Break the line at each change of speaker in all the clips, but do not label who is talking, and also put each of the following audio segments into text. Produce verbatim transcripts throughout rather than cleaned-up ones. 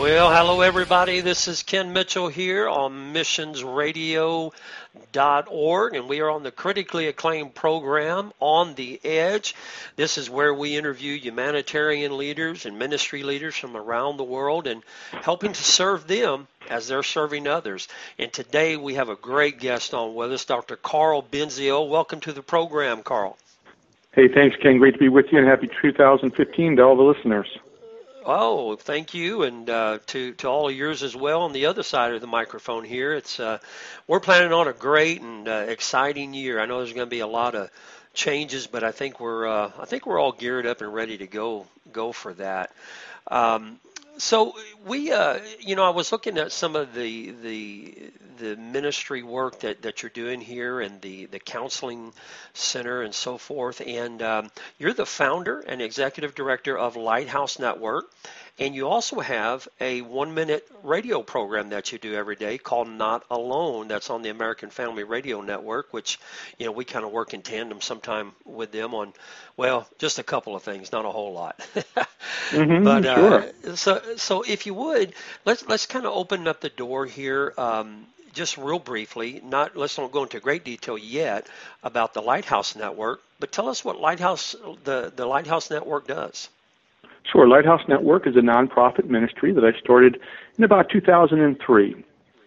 Well, hello everybody. This is Ken Mitchell here on missions radio dot org, and we are on the critically acclaimed program On the Edge. This is where we interview humanitarian leaders and ministry leaders from around the world and helping to serve them as they're serving others. And today we have a great guest on with us, Doctor Carl Benzio. Welcome to the program, Carl.
Hey, thanks, Ken. Great to be with you, and happy two thousand fifteen to all the listeners.
Oh, thank you, and uh, to to all of yours as well on the other side of the microphone here. It's uh, we're planning on a great and uh, exciting year. I know there's going to be a lot of changes, but I think we're uh, I think we're all geared up and ready to go go for that. Um, so we, uh, you know, I was looking at some of the the the ministry work that, that you're doing here and the, the counseling center and so forth. And um, you're the founder and executive director of Lighthouse Network. And you also have a one-minute radio program that you do every day called Not Alone. That's on the American Family Radio Network, which, you know, we kind of work in tandem sometime with them on, well, just a couple of things, not a whole lot.
mm-hmm,
but uh,
sure.
so, so if you would, let's let's kind of open up the door here. Um, Just real briefly, not let's not go into great detail yet about the Lighthouse Network, but tell us what Lighthouse the, the Lighthouse Network does.
Sure. Lighthouse Network is a nonprofit ministry that I started in about two thousand three.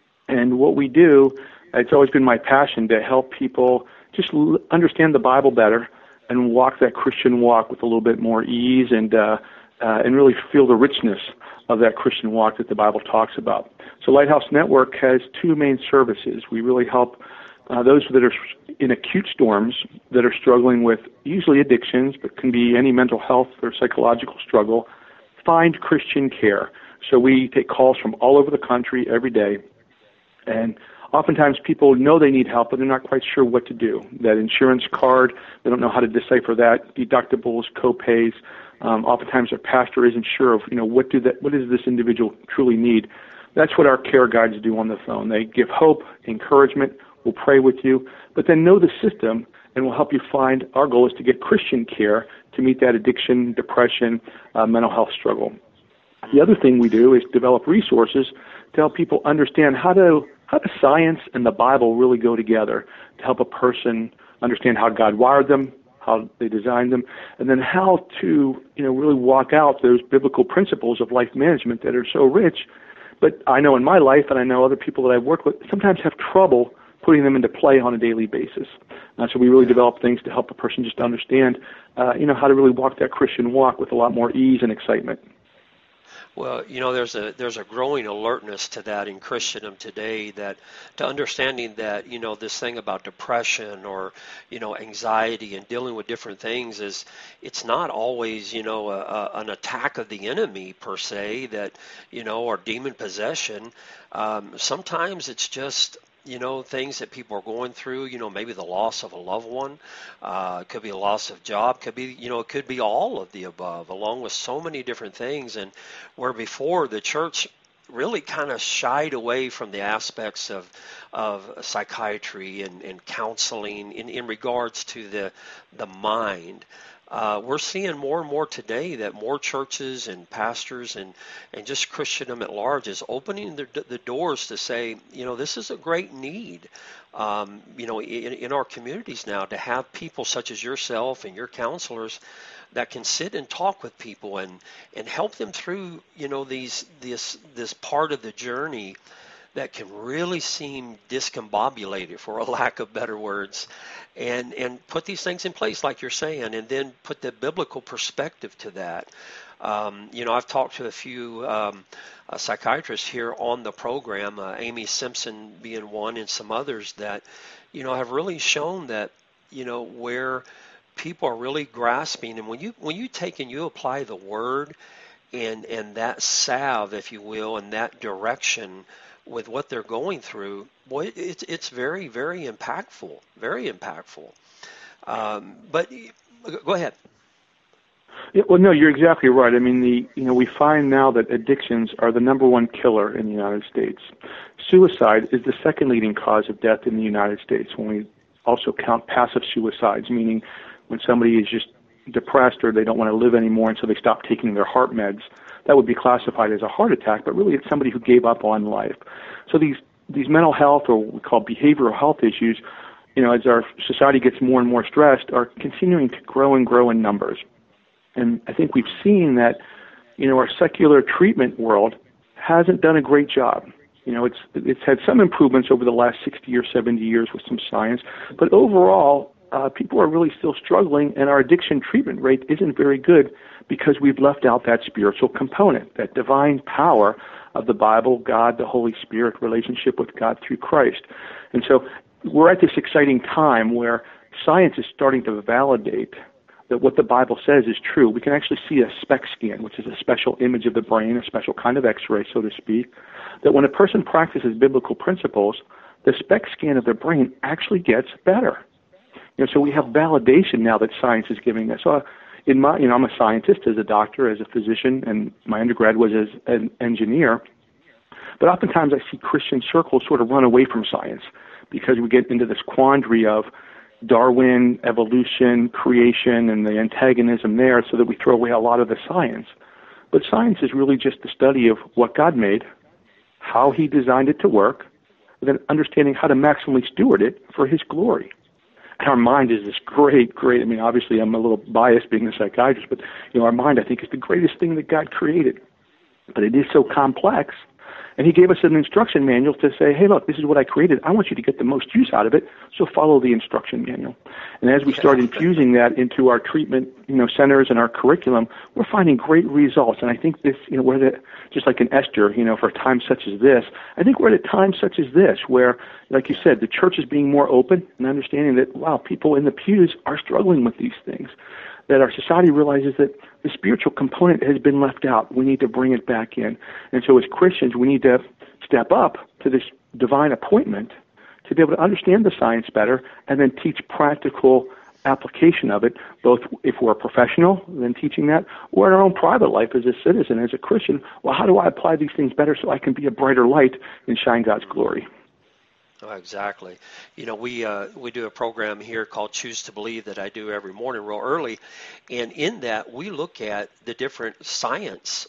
And what we do, it's always been my passion to help people just l- understand the Bible better and walk that Christian walk with a little bit more ease and uh, uh, and really feel the richness of that Christian walk that the Bible talks about. So Lighthouse Network has two main services. We really help uh, those that are in acute storms that are struggling with usually addictions, but can be any mental health or psychological struggle, find Christian care. So we take calls from all over the country every day, and oftentimes people know they need help, but they're not quite sure what to do. That insurance card, they don't know how to decipher that, deductibles, co-pays. Um, oftentimes their pastor isn't sure of, you know, what do that, what does this individual truly need. That's what our care guides do on the phone. They give hope, encouragement, we'll pray with you, but then know the system and we'll help you find, our goal is to get Christian care to meet that addiction, depression, uh, mental health struggle. The other thing we do is develop resources to help people understand how to how does science and the Bible really go together to help a person understand how God wired them, how they designed them, and then how to, you know, really walk out those biblical principles of life management that are so rich. But I know in my life, and I know other people that I've worked with, sometimes have trouble putting them into play on a daily basis. Uh, so we really develop things to help a person just understand, uh, you know, how to really walk that Christian walk with a lot more ease and excitement.
Well, you know, there's a there's a growing alertness to that in Christendom today, that to understanding that, you know, this thing about depression or, you know, anxiety and dealing with different things is, it's not always, you know, a, a, an attack of the enemy per se, that, you know, or demon possession. Um, sometimes it's just, you know, things that people are going through, you know, maybe the loss of a loved one, uh, it could be a loss of job, could be, you know, it could be all of the above, along with so many different things. And where before the church really kind of shied away from the aspects of of psychiatry and, and counseling in, in regards to the the mind. Uh, we're seeing more and more today that more churches and pastors and, and just Christendom at large is opening the, the doors to say, you know, this is a great need, um, you know, in, in our communities now, to have people such as yourself and your counselors that can sit and talk with people and, and help them through, you know, these this this part of the journey that can really seem discombobulated, for a lack of better words, and and put these things in place like you're saying, and then put the biblical perspective to that. Um, you know, I've talked to a few um, uh, psychiatrists here on the program, uh, Amy Simpson being one, and some others that, you know, have really shown that, you know, where people are really grasping, and when you when you take and you apply the word and and that salve, if you will, and that direction with what they're going through, boy, it's it's very, very impactful, very impactful. Um, but go ahead.
Yeah, well, no, you're exactly right. I mean, the you know we find now that addictions are the number one killer in the United States. Suicide is the second leading cause of death in the United States when we also count passive suicides, meaning when somebody is just depressed or they don't want to live anymore, and so they stop taking their heart meds. That would be classified as a heart attack, but really it's somebody who gave up on life. So these these mental health, or what we call behavioral health issues, you know, as our society gets more and more stressed, are continuing to grow and grow in numbers. And I think we've seen that, you know, our secular treatment world hasn't done a great job. You know, it's it's had some improvements over the last sixty or seventy years with some science, but overall, uh, people are really still struggling, and our addiction treatment rate isn't very good because we've left out that spiritual component, that divine power of the Bible, God, the Holy Spirit, relationship with God through Christ. And so we're at this exciting time where science is starting to validate that what the Bible says is true. We can actually see a SPECT scan, which is a special image of the brain, a special kind of X-ray, so to speak, that when a person practices biblical principles, the SPECT scan of their brain actually gets better. You know, so we have validation now that science is giving us. So in my, you know, I'm a scientist, as a doctor, as a physician, and my undergrad was as an engineer. But oftentimes I see Christian circles sort of run away from science because we get into this quandary of Darwin, evolution, creation, and the antagonism there, so that we throw away a lot of the science. But science is really just the study of what God made, how he designed it to work, and then understanding how to maximally steward it for his glory. And our mind is this great, great, I mean, obviously I'm a little biased being a psychiatrist, but, you know, our mind, I think, is the greatest thing that God created. But it is so complex. And he gave us an instruction manual to say, hey, look, this is what I created. I want you to get the most use out of it, so follow the instruction manual. And as we start infusing that into our treatment, you know, centers and our curriculum, we're finding great results. And I think this, you know, we're at, just like in Esther, you know, for a time such as this, I think we're at a time such as this where, like you said, the church is being more open and understanding that, wow, people in the pews are struggling with these things, that our society realizes that the spiritual component has been left out. We need to bring it back in. And so as Christians, we need to step up to this divine appointment to be able to understand the science better and then teach practical application of it, both if we're a professional, then teaching that, or in our own private life as a citizen, as a Christian. Well, how do I apply these things better so I can be a brighter light and shine God's glory?
Oh, exactly. You know, we uh, we do a program here called Choose to Believe that I do every morning real early, and in that we look at the different science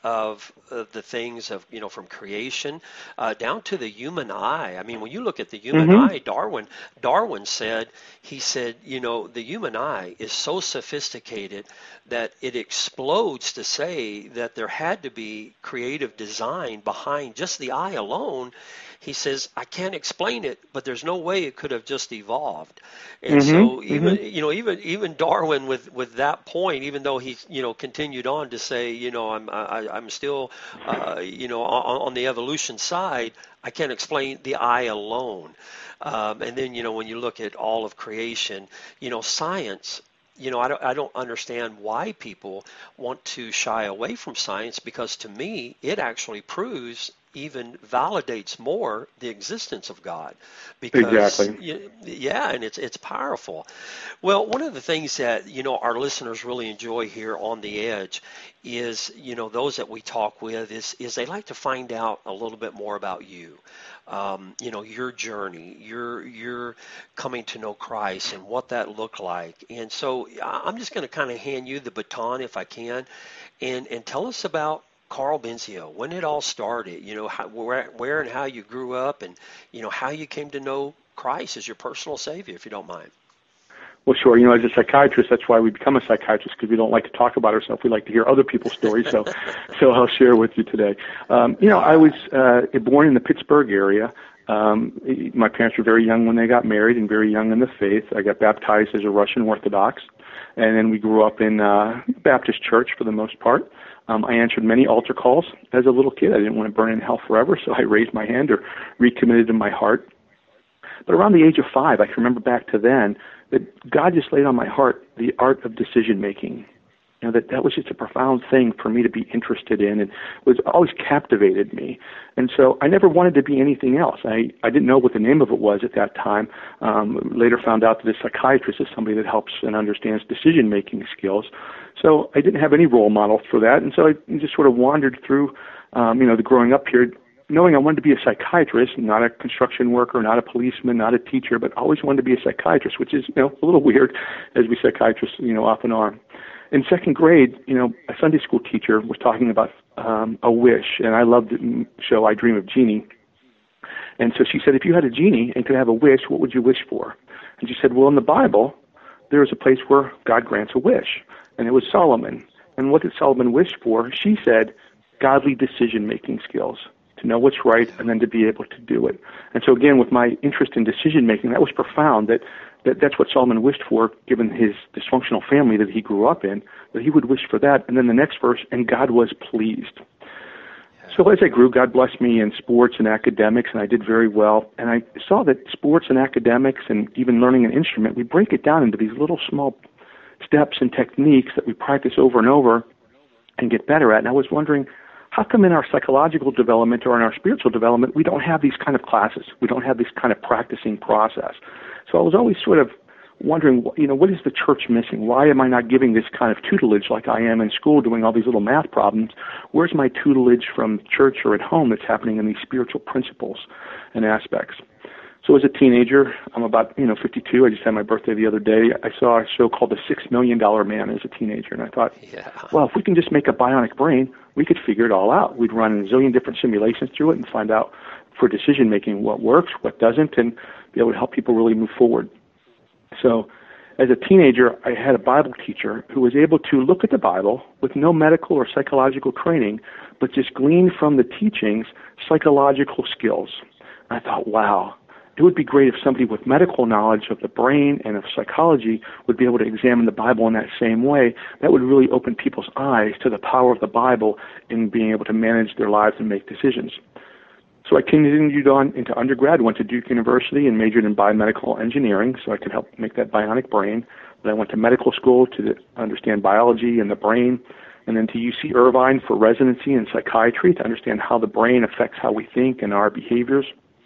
of uh, the things of, you know, from creation uh, down to the human eye. I mean, when you look at the human
Mm-hmm.
eye, Darwin Darwin said, he said, you know, the human eye is so sophisticated that it explodes to say that there had to be creative design behind just the eye alone. He says, I can't explain it, but there's no way it could have just evolved. And so
Mm-hmm.
even,
Mm-hmm.
you know, even even Darwin with, with that point, even though he, you know, continued on to say, you know, I'm I, I'm still, uh, you know, on, on the evolution side, I can't explain the eye alone. Um, and then, you know, when you look at all of creation, you know, science, you know, I don't, I don't understand why people want to shy away from science, because to me, it actually proves, even validates more the existence of God, because
Exactly.
y- yeah, and it's it's powerful. Well, one of the things that, you know, our listeners really enjoy here on The Edge is, you know, those that we talk with is is they like to find out a little bit more about you. Um, you know, your journey, your your coming to know Christ and what that looked like. And so I- I'm just going to kind of hand you the baton, if I can, and and tell us about Carl Benzio, when it all started, you know, how, where, where and how you grew up, and, you know, how you came to know Christ as your personal Savior, if you don't mind.
Well, sure. You know, as a psychiatrist, that's why we become a psychiatrist, because we don't like to talk about ourselves. We like to hear other people's stories. So, so I'll share with you today. Um, you know, I was uh, born in the Pittsburgh area. Um, my parents were very young when they got married and very young in the faith. I got baptized as a Russian Orthodox, and then we grew up in uh, Baptist church for the most part. Um, I answered many altar calls as a little kid. I didn't want to burn in hell forever, so I raised my hand or recommitted in my heart. But around the age of five, I can remember back to then, that God just laid on my heart the art of decision making. You know, that that was just a profound thing for me to be interested in, and was always captivated me. And so I never wanted to be anything else. I, I didn't know what the name of it was at that time. Um, later found out that a psychiatrist is somebody that helps and understands decision-making skills. So I didn't have any role model for that, and so I just sort of wandered through, um, you know, the growing up period, knowing I wanted to be a psychiatrist, not a construction worker, not a policeman, not a teacher, but always wanted to be a psychiatrist, which is, you know, a little weird, as we psychiatrists, you know, often are. In second grade, you know, a Sunday school teacher was talking about um, a wish, and I loved the show I Dream of Jeannie. And so she said, if you had a genie and could have a wish, what would you wish for? And she said, well, in the Bible, there is a place where God grants a wish, and it was Solomon. And what did Solomon wish for? She said, godly decision-making skills, to know what's right and then to be able to do it. And so again, with my interest in decision-making, that was profound, that, that that's what Solomon wished for, given his dysfunctional family that he grew up in, that he would wish for that. And then the next verse, and God was pleased. So as I grew, God blessed me in sports and academics, and I did very well. And I saw that sports and academics and even learning an instrument, we break it down into these little small steps and techniques that we practice over and over and get better at. And I was wondering, how come in our psychological development or in our spiritual development, we don't have these kind of classes? We don't have this kind of practicing process. So I was always sort of wondering, you know, what is the church missing? Why am I not giving this kind of tutelage like I am in school doing all these little math problems? Where's my tutelage from church or at home that's happening in these spiritual principles and aspects? So as a teenager, I'm about, you know, fifty-two. I just had my birthday the other day. I saw a show called The Six Million Dollar Man as a teenager, and I thought, yeah. well, if we can just make a bionic brain, we could figure it all out. We'd run a zillion different simulations through it and find out for decision-making what works, what doesn't, and be able to help people really move forward. So as a teenager, I had a Bible teacher who was able to look at the Bible with no medical or psychological training, but just glean from the teachings psychological skills. And I thought, wow, it would be great if somebody with medical knowledge of the brain and of psychology would be able to examine the Bible in that same way. That would really open people's eyes to the power of the Bible in being able to manage their lives and make decisions. So I continued on into undergrad, went to Duke University and majored in biomedical engineering so I could help make that bionic brain. Then I went to medical school to understand biology and the brain, and then to U C Irvine for residency in psychiatry to understand how the brain affects how we think and our behaviors.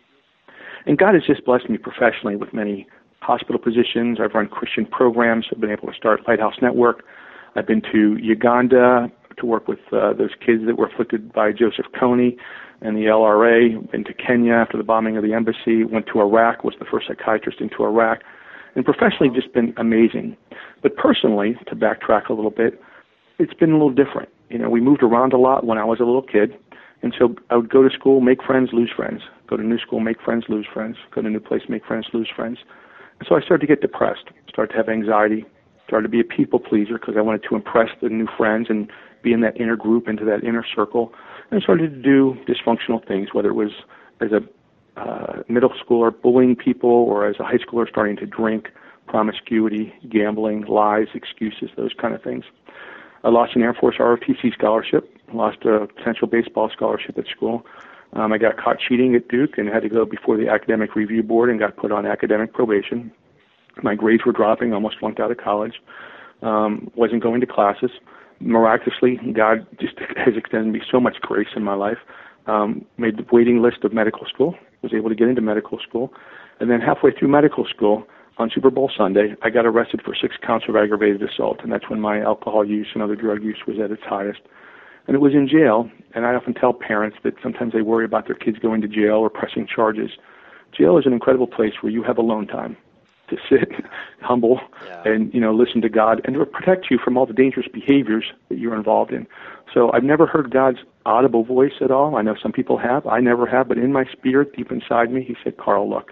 And God has just blessed me professionally with many hospital positions. I've run Christian programs. I've been able to start Lighthouse Network. I've been to Uganda to work with uh, those kids that were afflicted by Joseph Kony and the L R A. Been to Kenya after the bombing of the embassy. Went to Iraq, was the first psychiatrist into Iraq. And professionally, just been amazing. But personally, to backtrack a little bit, it's been a little different. You know, we moved around a lot when I was a little kid. And so I would go to school, make friends, lose friends. Go to new school, make friends, lose friends. Go to a new place, make friends, lose friends. And so I started to get depressed, started to have anxiety, started to be a people pleaser because I wanted to impress the new friends and be in that inner group, into that inner circle. And I started to do dysfunctional things, whether it was as a uh, middle schooler bullying people or as a high schooler starting to drink, promiscuity, gambling, lies, excuses, those kind of things. I lost an Air Force R O T C scholarship, lost a potential baseball scholarship at school. Um, I got caught cheating at Duke and had to go before the academic review board and got put on academic probation. My grades were dropping, almost flunked out of college. Um, wasn't going to classes. Miraculously, God just has extended me so much grace in my life. Um, made the waiting list of medical school, was able to get into medical school. And then halfway through medical school, on Super Bowl Sunday, I got arrested for six counts of aggravated assault, and that's when my alcohol use and other drug use was at its highest. And it was in jail, and I often tell parents that sometimes they worry about their kids going to jail or pressing charges. Jail is an incredible place where you have alone time to sit, humble, yeah. and, you know, listen to God and to protect you from all the dangerous behaviors that you're involved in. So I've never heard God's audible voice at all. I know some people have. I never have, but in my spirit, deep inside me, he said, Carl, look,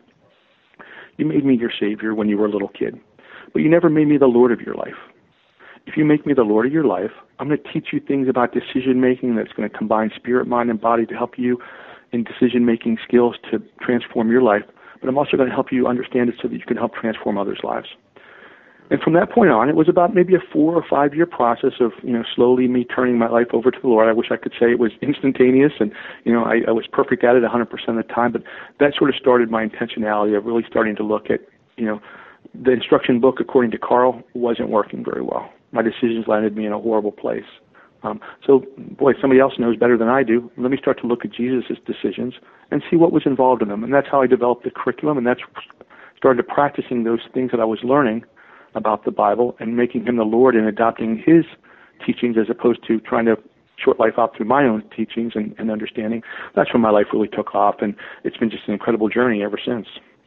you made me your Savior when you were a little kid, but you never made me the Lord of your life. If you make me the Lord of your life, I'm going to teach you things about decision-making that's going to combine spirit, mind, and body to help you in decision-making skills to transform your life, but I'm also going to help you understand it so that you can help transform others' lives. And from that point on, it was about maybe a four or five-year process of, you know, slowly me turning my life over to the Lord. I wish I could say it was instantaneous and, you know, I, I was perfect at it one hundred percent of the time, but that sort of started my intentionality of really starting to look at, you know, the instruction book, according to Carl, wasn't working very well. My decisions landed me in a horrible place. Um, so, boy, somebody else knows better than I do. Let me start to look at Jesus' decisions and see what was involved in them. And that's how I developed the curriculum, and that's started practicing those things that I was learning about the Bible and making him the Lord and adopting his teachings as opposed to trying to short life out through my own teachings and, and understanding. That's when my life really took off, and it's been just an incredible journey ever since.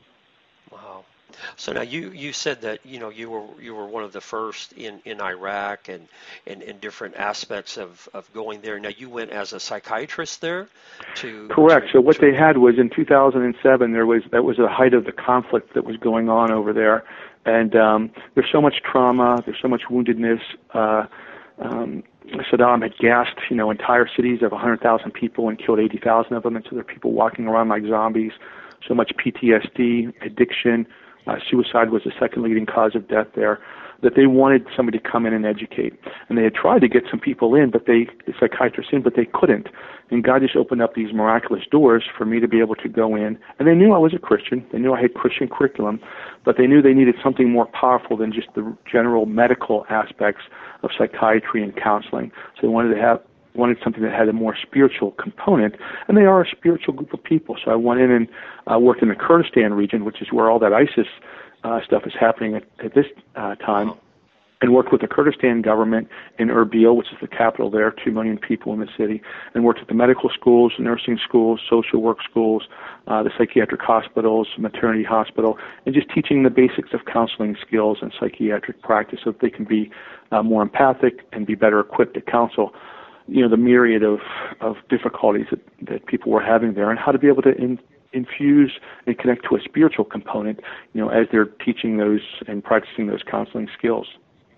Wow. So now you, you said that you know you were you were one of the first in, in Iraq and, and, and different aspects of, of going there. Now you went as a psychiatrist there to
Correct.
To,
so what
to,
they had was in two thousand seven there was that was the height of the conflict that was going on over there, and um, there's so much trauma, there's so much woundedness. Uh, um, Saddam had gassed you know entire cities of one hundred thousand people and killed eighty thousand of them, and so there are people walking around like zombies. So much P T S D, addiction. Uh, suicide was the second leading cause of death there, that they wanted somebody to come in and educate. And they had tried to get some people in, but they, the psychiatrists in, but they couldn't. And God just opened up these miraculous doors for me to be able to go in. And they knew I was a Christian. They knew I had Christian curriculum, but they knew they needed something more powerful than just the general medical aspects of psychiatry and counseling. So they wanted to have wanted something that had a more spiritual component, and they are a spiritual group of people. So I went in and uh, worked in the Kurdistan region, which is where all that ISIS uh, stuff is happening at, at this uh, time, and worked with the Kurdistan government in Erbil, which is the capital there, two million people in the city, and worked at the medical schools, nursing schools, social work schools, uh, the psychiatric hospitals, maternity hospital, and just teaching the basics of counseling skills and psychiatric practice so that they can be uh, more empathic and be better equipped to counsel you know, the myriad of, of difficulties that, that people were having there, and how to be able to in, infuse and connect to a spiritual component, you know, as they're teaching those and practicing those counseling skills.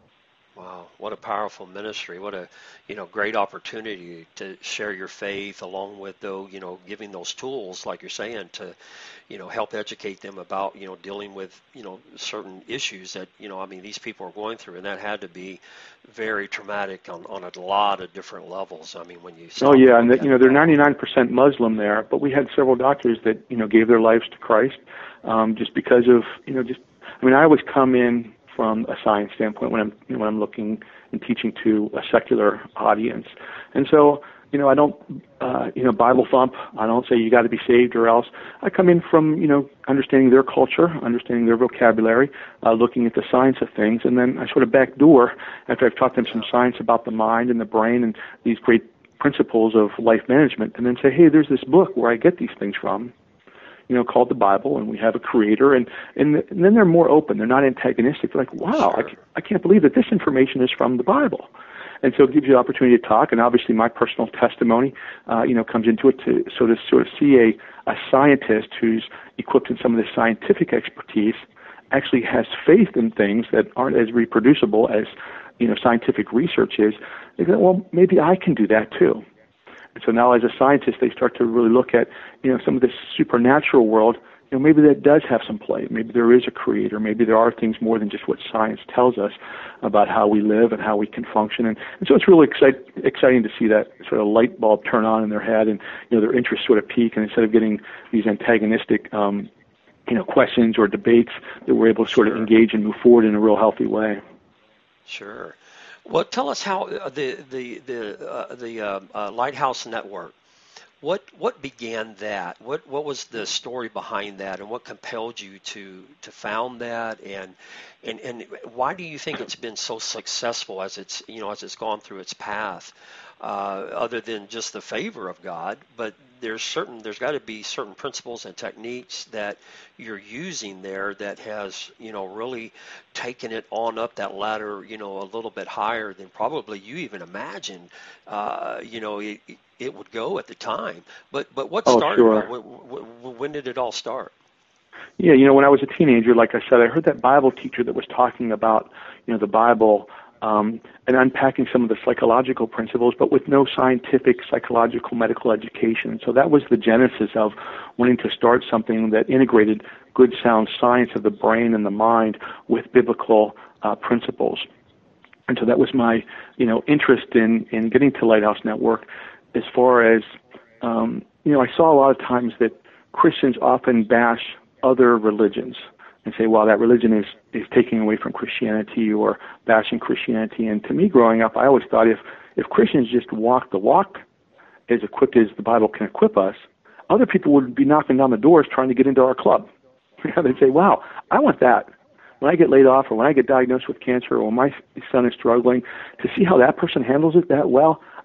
Wow, what a powerful ministry. What a, you know, great opportunity to share your faith along with, though, you know, giving those tools, like you're saying, to, you know, help educate them about, you know, dealing with, you know, certain issues that, you know, I mean, these people are going through, and that had to be very traumatic on, on a lot of different levels. I mean, when you
Oh, yeah, and, the, you know, they're ninety-nine percent Muslim there, but we had several doctors that, you know, gave their lives to Christ um, just because of, you know, just, I mean, I always come in from a science standpoint when I'm you know, when I'm looking and teaching to a secular audience, and so you know I don't uh, you know Bible thump. I don't say you got to be saved or else. I come in from you know understanding their culture, understanding their vocabulary, uh, looking at the science of things, and then I sort of backdoor after I've taught them some science about the mind and the brain and these great principles of life management, and then say, hey, there's this book where I get these things from. You know, called the Bible, and we have a creator, and, and, and then they're more open. They're not antagonistic. They're like, wow,
Sure.
I, can't, I can't believe that this information is from the Bible. And so it gives you the opportunity to talk, and obviously my personal testimony, uh, you know, comes into it to so to sort of see a, a scientist who's equipped in some of the scientific expertise actually has faith in things that aren't as reproducible as, you know, scientific research is. They go, well, maybe I can do that too. So now as a scientist, they start to really look at, you know, some of this supernatural world, you know, maybe that does have some play. Maybe there is a creator. Maybe there are things more than just what science tells us about how we live and how we can function. And, and so it's really excite, exciting to see that sort of light bulb turn on in their head and, you know, their interest sort of peak. And instead of getting these antagonistic, um, you know, questions or debates, that we're able to sort
Sure.
of engage and move forward in a real healthy way.
Sure. Well, tell us how uh, the the the uh, the uh, uh, Lighthouse Network. What what began that? What what was the story behind that, and what compelled you to to found that? And and and why do you think it's been so successful as it's you know as it's gone through its path? Uh, other than just the favor of God, but there's certain there's got to be certain principles and techniques that you're using there that has you know really taken it on up that ladder you know a little bit higher than probably you even imagined uh, you know it, it would go at the time. But but what
Oh,
started?
sure.
When, when, when did it all start?
Yeah, you know, when I was a teenager, like I said, I heard that Bible teacher that was talking about, you know, the Bible um, and unpacking some of the psychological principles, but with no scientific, psychological, medical education. So that was the genesis of wanting to start something that integrated good, sound science of the brain and the mind with biblical uh, principles. And so that was my, you know, interest in, in getting to Lighthouse Network. As far as, um, you know, I saw a lot of times that Christians often bash other religions and say, well, that religion is, is taking away from Christianity or bashing Christianity. And to me, growing up, I always thought if, if Christians just walk the walk as equipped as the Bible can equip us, other people would be knocking down the doors trying to get into our club. They'd say, wow, I want that. When I get laid off or when I get diagnosed with cancer or when my son is struggling, to see how that person handles it that well,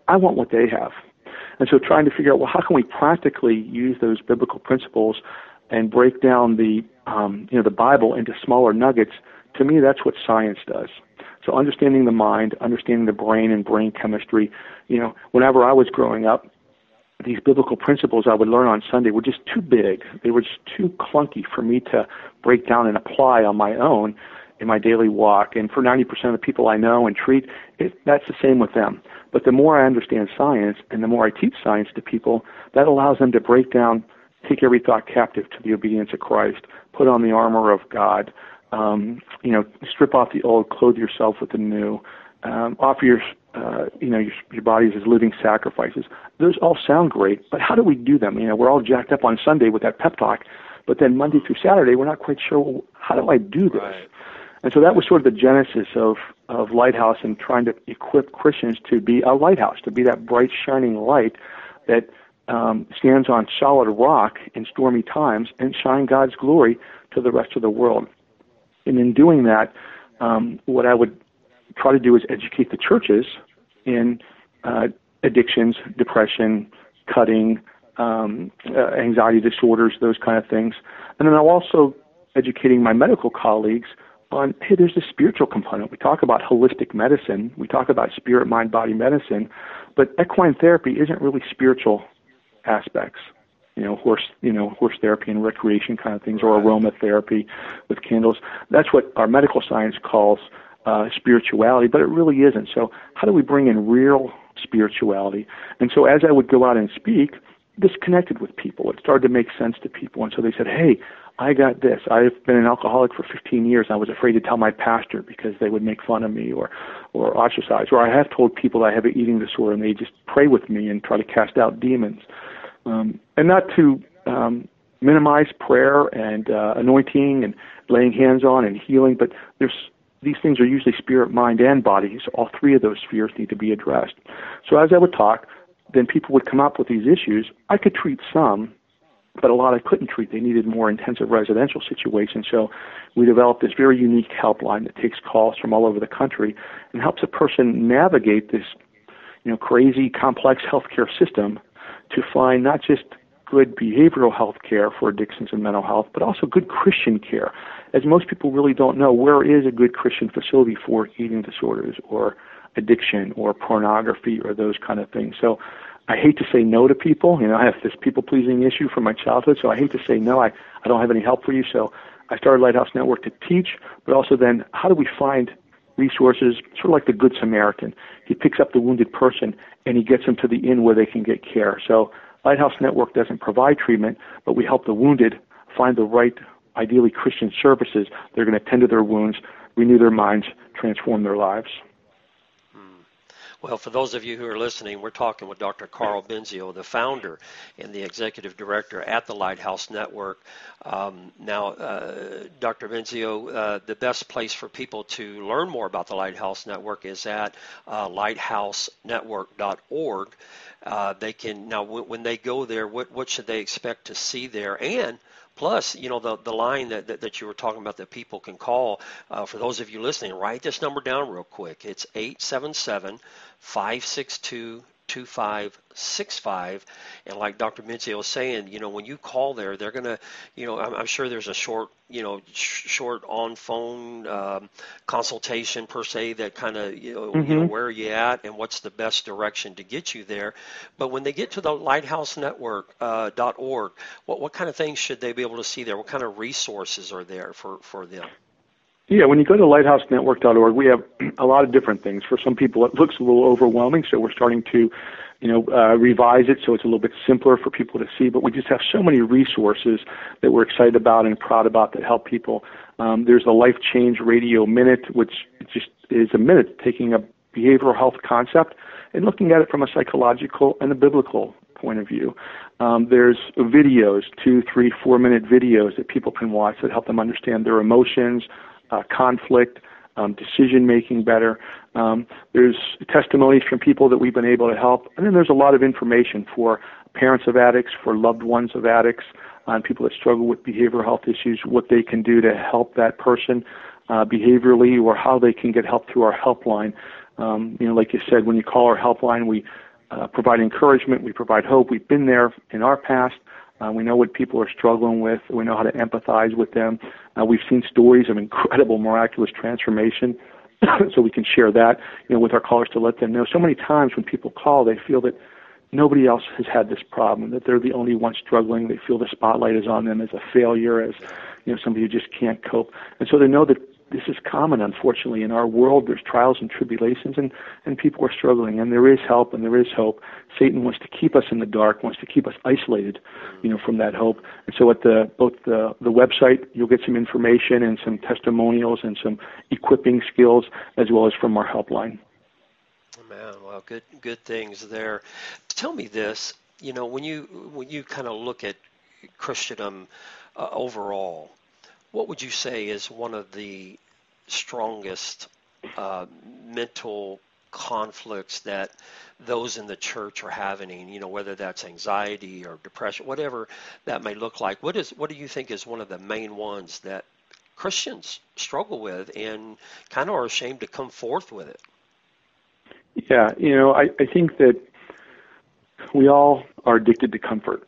I want what they have. And so trying to figure out, well, how can we practically use those biblical principles and break down the, um, you know, the Bible into smaller nuggets? To me, that's what science does. So understanding the mind, understanding the brain and brain chemistry. You know, whenever I was growing up, these biblical principles I would learn on Sunday were just too big. They were just too clunky for me to break down and apply on my own in my daily walk. And for ninety percent of the people I know and treat, it, that's the same with them. But the more I understand science and the more I teach science to people, that allows them to break down, take every thought captive to the obedience of Christ, put on the armor of God, um, you know, strip off the old, clothe yourself with the new, um, offer your, uh, you know, your, your bodies as living sacrifices. Those all sound great, but how do we do them? You know, we're all jacked up on Sunday with that pep talk, but then Monday through Saturday, we're not quite sure, well, how do I do this?
Right.
And so that was sort of the genesis of, of Lighthouse and trying to equip Christians to be a lighthouse, to be that bright, shining light that um, stands on solid rock in stormy times and shine God's glory to the rest of the world. And in doing that, um, what I would try to do is educate the churches in uh, addictions, depression, cutting, um, uh, anxiety disorders, those kind of things. And then I'm also educating my medical colleagues on, hey, there's a spiritual component. We talk about holistic medicine. We talk about spirit, mind, body medicine. But equine therapy isn't really spiritual aspects. You know, horse, you know, horse therapy and recreation kind of things, or aromatherapy with candles. That's what our medical science calls uh, spirituality, but it really isn't. So how do we bring in real spirituality? And so as I would go out and speak, this connected with people. It started to make sense to people. And so they said, hey, I got this. I've been an alcoholic for fifteen years. I was afraid to tell my pastor because they would make fun of me or, or ostracize. Or I have told people I have an eating disorder, and they just pray with me and try to cast out demons. Um, and not to um, minimize prayer and uh, anointing and laying hands on and healing, but there's these things are usually spirit, mind, and body. So all three of those spheres need to be addressed. So as I would talk, then people would come up with these issues. I could treat some, but a lot I couldn't treat. They needed more intensive residential situations. So we developed this very unique helpline that takes calls from all over the country and helps a person navigate this, you know, crazy, complex healthcare system to find not just good behavioral health care for addictions and mental health, but also good Christian care. As most people really don't know, where is a good Christian facility for eating disorders or addiction or pornography or those kind of things. So I hate to say no to people. You know, I have this people-pleasing issue from my childhood, so I hate to say no. I, I don't have any help for you. So I started Lighthouse Network to teach, but also then how do we find resources, sort of like the Good Samaritan. He picks up the wounded person and he gets them to the inn where they can get care. So Lighthouse Network doesn't provide treatment, but we help the wounded find the right, ideally Christian services. They're going to tend to their wounds, renew their minds, transform their lives.
Well, for those of you who are listening, we're talking with Doctor Carl Benzio, the founder and the executive director at the Lighthouse Network. Um, now, uh, Doctor Benzio, uh, the best place for people to learn more about the Lighthouse Network is at uh, lighthouse network dot org. Uh, they can now, w- when they go there, what, what should they expect to see there? And plus, you know, the the line that, that, that you were talking about that people can call, uh, for those of you listening, write this number down real quick. It's eight seven seven, five six two, two five six five. And like Doctor Benzio was saying, you know, when you call there, they're going to, you know, I'm, I'm sure there's a short, you know, sh- short on-phone um, consultation per se that kind of, you know, mm-hmm. you know, where are you at and what's the best direction to get you there. But when they get to the lighthouse network dot org, uh, what, what kind of things should they be able to see there? What kind of resources are there for, for them?
Yeah, when you go to lighthouse network dot org, we have a lot of different things. For some people, it looks a little overwhelming, so we're starting to, you know, uh, revise it so it's a little bit simpler for people to see. But we just have so many resources that we're excited about and proud about that help people. Um, there's the Life Change Radio Minute, which just is a minute taking a behavioral health concept and looking at it from a psychological and a biblical point of view. Um, there's videos, two, three, four-minute videos that people can watch that help them understand their emotions, Uh, conflict, um, decision-making better. Um, there's testimonies from people that we've been able to help. And then there's a lot of information for parents of addicts, for loved ones of addicts, on people that struggle with behavioral health issues, what they can do to help that person uh, behaviorally, or how they can get help through our helpline. Um, you know, like you said, when you call our helpline, we uh, provide encouragement. We provide hope. We've been there in our past. Uh, we know what people are struggling with. We know how to empathize with them. Uh, we've seen stories of incredible, miraculous transformation, so we can share that, you know, with our callers to let them know. So many times when people call, they feel that nobody else has had this problem, that they're the only one struggling. They feel the spotlight is on them as a failure, as, you know, somebody who just can't cope. And so they know that this is common, unfortunately. In our world, there's trials and tribulations, and, and people are struggling, and there is help and there is hope. Satan wants to keep us in the dark, wants to keep us isolated, you know, from that hope. And so at the both the, the website, you'll get some information and some testimonials and some equipping skills, as well as from our helpline.
Man, well, good good things there. Tell me this, you know, when you when you kind of look at Christendom uh, overall, what would you say is one of the strongest uh, mental conflicts that those in the church are having, you know, whether that's anxiety or depression, whatever that may look like? What is what do you think is one of the main ones that Christians struggle with and kind of are ashamed to come forth with it?
Yeah, you know, I, I think that we all are addicted to comfort.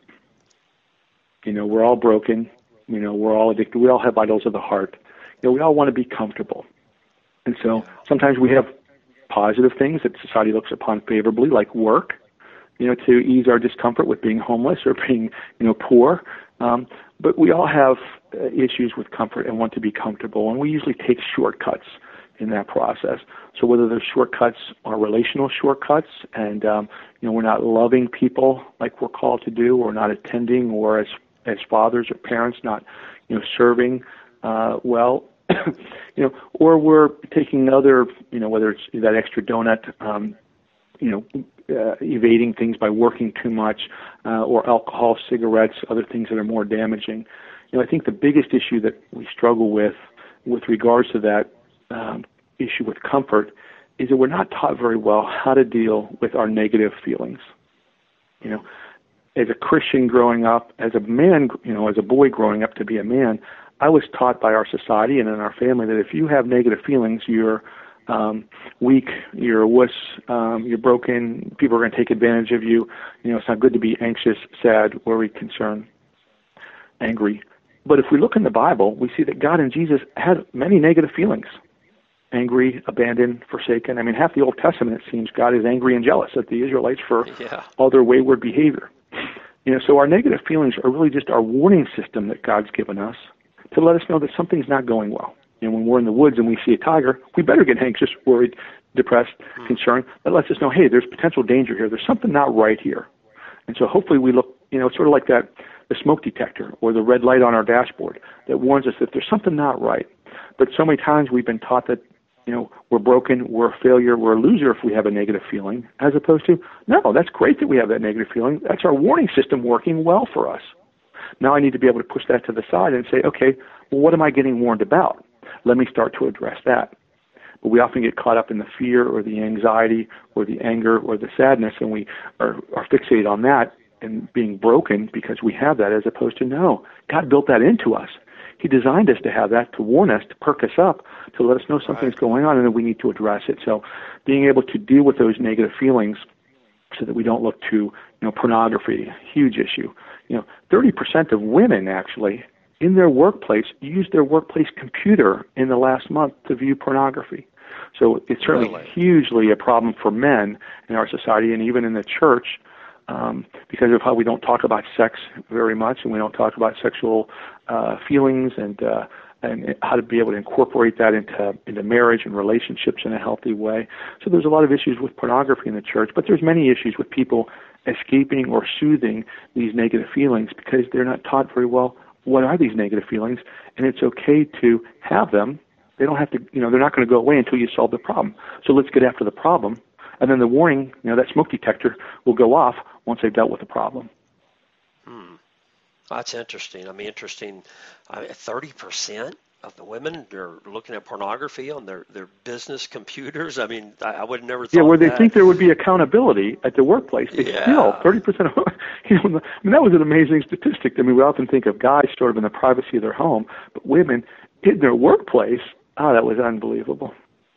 You know, we're all broken. You know, we're all addicted. We all have idols of the heart. You know, we all want to be comfortable. And so sometimes we have positive things that society looks upon favorably, like work, you know, to ease our discomfort with being homeless or being, you know, poor. Um, but we all have uh, issues with comfort and want to be comfortable, and we usually take shortcuts in that process. So whether those shortcuts are relational shortcuts and, um, you know, we're not loving people like we're called to do, or not attending, or as as fathers or parents not, you know, serving uh, well, you know, or we're taking other, you know, whether it's that extra donut, um, you know, uh, evading things by working too much, uh, or alcohol, cigarettes, other things that are more damaging. You know, I think the biggest issue that we struggle with with regards to that um, issue with comfort is that we're not taught very well how to deal with our negative feelings. You know, as a Christian growing up, as a man, you know, as a boy growing up to be a man, I was taught by our society and in our family that if you have negative feelings, you're um, weak, you're a wuss, um, you're broken, people are going to take advantage of you. You know, it's not good to be anxious, sad, worried, concerned, angry. But if we look in the Bible, we see that God and Jesus had many negative feelings. Angry, abandoned, forsaken. I mean, half the Old Testament, it seems, God is angry and jealous at the Israelites for yeah. all their wayward behavior. You know, so our negative feelings are really just our warning system that God's given us to let us know that something's not going well. You know, when we're in the woods and we see a tiger, we better get anxious, worried, depressed, mm. concerned. That lets us know, hey, there's potential danger here. There's something not right here. And so hopefully we look, you know, it's sort of like that, the smoke detector or the red light on our dashboard that warns us that there's something not right. But so many times we've been taught that, you know, we're broken, we're a failure, we're a loser if we have a negative feeling, as opposed to, no, that's great that we have that negative feeling. That's our warning system working well for us. Now I need to be able to push that to the side and say, okay, well, what am I getting warned about? Let me start to address that. But we often get caught up in the fear or the anxiety or the anger or the sadness, and we are, are fixated on that and being broken because we have that, as opposed to, no, God built that into us. He designed us to have that, to warn us, to perk us up, to let us know something's right. going on, and that we need to address it. So being able to deal with those negative feelings so that we don't look to, you know, pornography, huge issue. You know, thirty percent of women actually in their workplace use their workplace computer in the last month to view pornography. So it's certainly really? hugely a problem for men in our society and even in the church, um, because of how we don't talk about sex very much, and we don't talk about sexual uh, feelings and uh, and how to be able to incorporate that into into marriage and relationships in a healthy way. So there's a lot of issues with pornography in the church, but there's many issues with people escaping or soothing these negative feelings because they're not taught very well what are these negative feelings, and it's okay to have them. They don't have to, you know, they're not going to go away until you solve the problem. So let's get after the problem, and then the warning, you know, that smoke detector will go off once they've dealt with the problem.
Hmm. That's interesting. I mean, interesting. Uh, thirty percent of the women are looking at pornography on their, their business computers. I mean, I, I would have never thought
Yeah, where they
that.
think there would be accountability at the workplace. They
yeah.
still, thirty percent of, you know, I mean, that was an amazing statistic. I mean, we often think of guys sort of in the privacy of their home, but women in their workplace, oh, that was unbelievable.
Wow.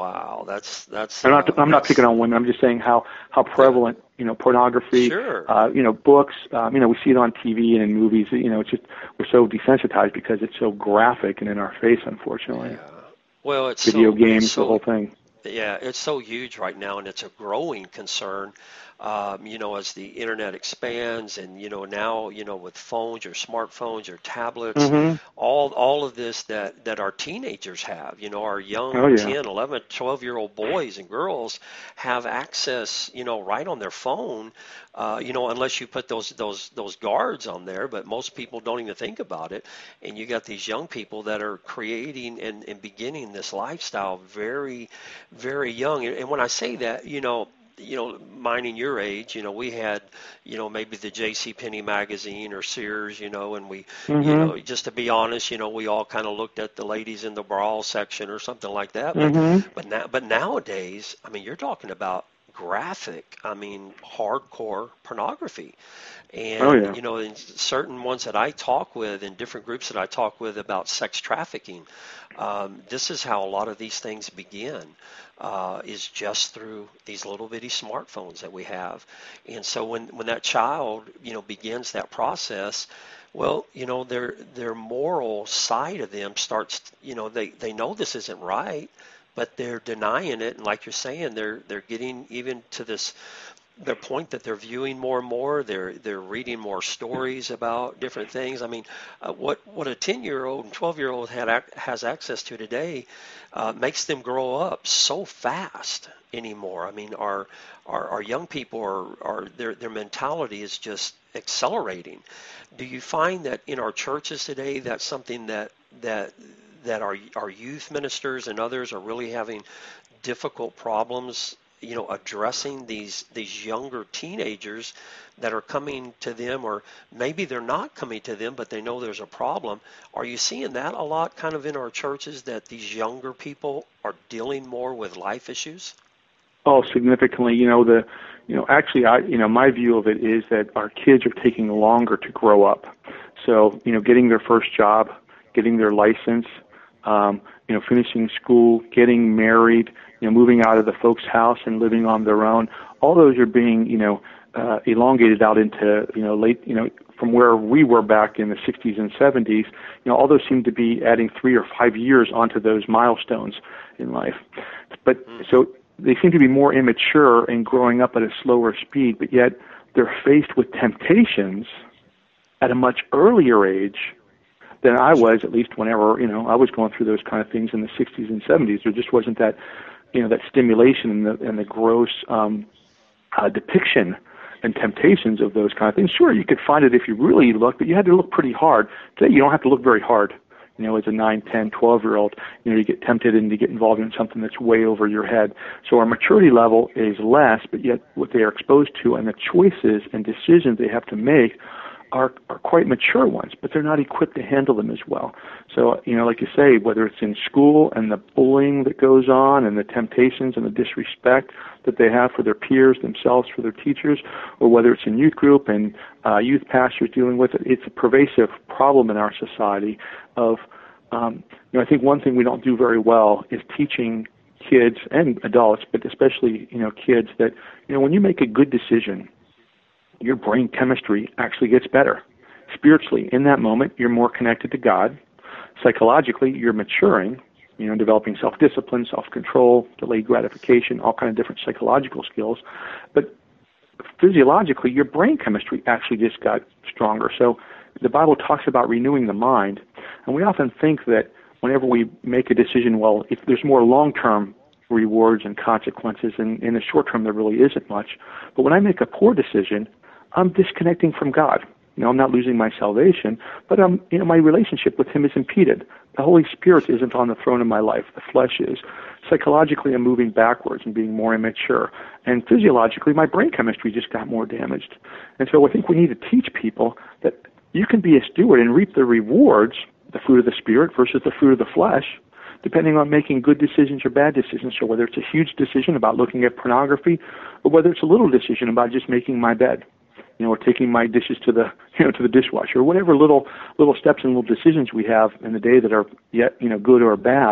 Wow, that's that's
I'm not
uh,
I'm not
that's
picking on women. I'm just saying how how prevalent, you know, pornography,
sure.
uh, you know, books, um, you know, we see it on T V and in movies. You know, it's just we're so desensitized because it's so graphic and in our face, unfortunately.
Yeah. Well, it's
Video
so it's
games, the
so
whole thing.
Yeah, it's so huge right now, and it's a growing concern. Um, you know, as the internet expands, and you know now, you know, with phones or smartphones or tablets,
Hmm.
all all of this that that our teenagers have. You know, our
Oh
young
yeah.
ten, eleven, twelve year old boys and girls have access. You know, right on their phone. Uh, you know, unless you put those those those guards on there, but most people don't even think about it. And you got these young people that are creating and, and beginning this lifestyle very very young. And when I say that, you know, you know, mine and your age, you know, we had, you know, maybe the J C. Penney magazine or Sears, you know, and we, you
Hmm.
know, just to be honest, you know, we all kind of looked at the ladies in the bra section or something like that. But,
Hmm.
but now, but nowadays, I mean, you're talking about graphic, I mean, hardcore pornography.
Oh
And,
yeah.
you know, in certain ones that I talk with, in different groups that I talk with about sex trafficking, um, this is how a lot of these things begin, uh, is just through these little bitty smartphones that we have. And so when, when that child, you know, begins that process, well, you know, their their moral side of them starts, you know, they, they know this isn't right, but they're denying it. And like you're saying, they're they're getting even to this their point that they're viewing more and more. They're they're reading more stories about different things. I mean, uh, what what a ten year old and twelve year old had ac- has access to today uh, makes them grow up so fast anymore. I mean, our our, our young people are, are their their mentality is just accelerating. Do you find that in our churches today that's something that that that our our youth ministers and others are really having difficult problems, you know, addressing these these younger teenagers that are coming to them, or maybe they're not coming to them, but they know there's a problem? Are you seeing that a lot kind of in our churches, that these younger people are dealing more with life issues?
Oh, significantly. You know, the, you know, actually, I, you know, my view of it is that our kids are taking longer to grow up. So, you know, getting their first job, getting their license, um, you know, finishing school, getting married, you know, moving out of the folks' house and living on their own. All those are being, you know, uh, elongated out into, you know, late, you know, from where we were back in the sixties and seventies. You know, all those seem to be adding three or five years onto those milestones in life. But so they seem to be more immature and growing up at a slower speed, but yet they're faced with temptations at a much earlier age than I was, at least whenever, you know, I was going through those kind of things in the sixties and seventies. There just wasn't that, you know, that stimulation and the, and the gross um, uh, depiction and temptations of those kind of things. Sure, you could find it if you really looked, but you had to look pretty hard. Today, you don't have to look very hard. You know, as a nine, ten, twelve-year-old, you know, you get tempted and you get involved in something that's way over your head. So our maturity level is less, but yet what they are exposed to and the choices and decisions they have to make are, are quite mature ones, but they're not equipped to handle them as well. So, you know, like you say, whether it's in school and the bullying that goes on and the temptations and the disrespect that they have for their peers, themselves, for their teachers, or whether it's in youth group and uh, youth pastors dealing with it, it's a pervasive problem in our society of, um, you know, I think one thing we don't do very well is teaching kids and adults, but especially, you know, kids that, you know, when you make a good decision, your brain chemistry actually gets better. Spiritually, in that moment, you're more connected to God. Psychologically, you're maturing, you know, developing self-discipline, self-control, delayed gratification, all kind of different psychological skills. But physiologically, your brain chemistry actually just got stronger. So the Bible talks about renewing the mind, and we often think that whenever we make a decision, well, if there's more long-term rewards and consequences, and in the short term there really isn't much. But when I make a poor decision, I'm disconnecting from God. You know, I'm not losing my salvation, but I'm, you know, my relationship with Him is impeded. The Holy Spirit isn't on the throne of my life. The flesh is. Psychologically, I'm moving backwards and being more immature. And physiologically, my brain chemistry just got more damaged. And so I think we need to teach people that you can be a steward and reap the rewards, the fruit of the Spirit versus the fruit of the flesh, depending on making good decisions or bad decisions. So whether it's a huge decision about looking at pornography, or whether it's a little decision about just making my bed, you know, or taking my dishes to the, you know, to the dishwasher, or whatever little little steps and little decisions we have in the day that are yet, you know, good or bad.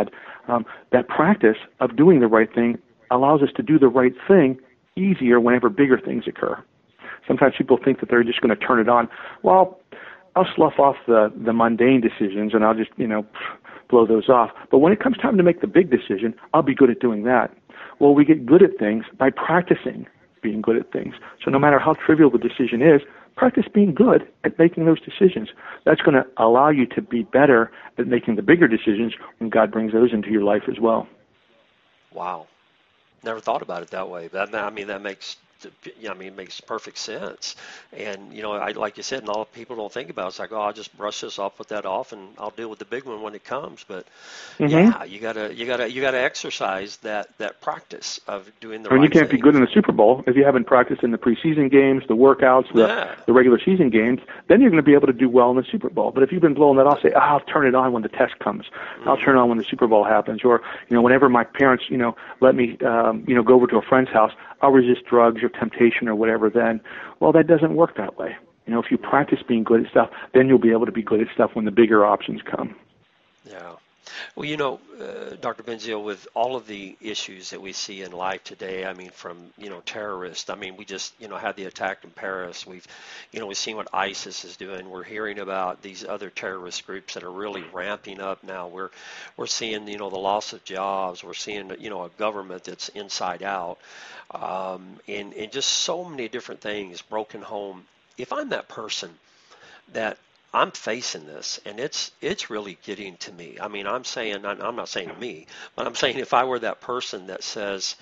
Um, that practice of doing the right thing allows us to do the right thing easier whenever bigger things occur. Sometimes people think that they're just going to turn it on. Well, I'll slough off the, the mundane decisions and I'll just, you know, blow those off. But when it comes time to make the big decision, I'll be good at doing that. Well, we get good at things by practicing being good at things. So no matter how trivial the decision is, practice being good at making those decisions. That's going to allow you to be better at making the bigger decisions when God brings those into your life as well.
Wow. Never thought about it that way. That, I mean, that makes, yeah, I mean, it makes perfect sense. And, you know, I, like you said, and all people don't think about it. It's like, oh, I'll just brush this off, put that off, and I'll deal with the big one when it comes. But
mm-hmm.
yeah, you gotta, you gotta, you gotta exercise that, that practice of doing the
and
right
you can't
things.
be good in the Super Bowl if you haven't practiced in the preseason games, the workouts, the,
yeah.
the regular season games. Then you're going to be able to do well in the Super Bowl. But if you've been blowing that off, say, oh, I'll turn it on when the test comes. Mm-hmm. I'll turn it on when the Super Bowl happens. Or, you know, whenever my parents, you know, let me, um, you know, go over to a friend's house, I'll resist drugs or temptation or whatever then. Well, that doesn't work that way. You know, if you practice being good at stuff, then you'll be able to be good at stuff when the bigger options come.
Yeah. Well, you know, uh, Doctor Benziel, with all of the issues that we see in life today, I mean, from, you know, terrorists, I mean, we just, you know, had the attack in Paris. We've, you know, we've seen what ISIS is doing. We're hearing about these other terrorist groups that are really ramping up now. We're, we're seeing, you know, the loss of jobs. We're seeing, you know, a government that's inside out, um, and, and just so many different things, broken home. If I'm that person that I'm facing this, and it's it's really getting to me. I mean, I'm saying, I'm not saying me, but I'm saying if I were that person that says,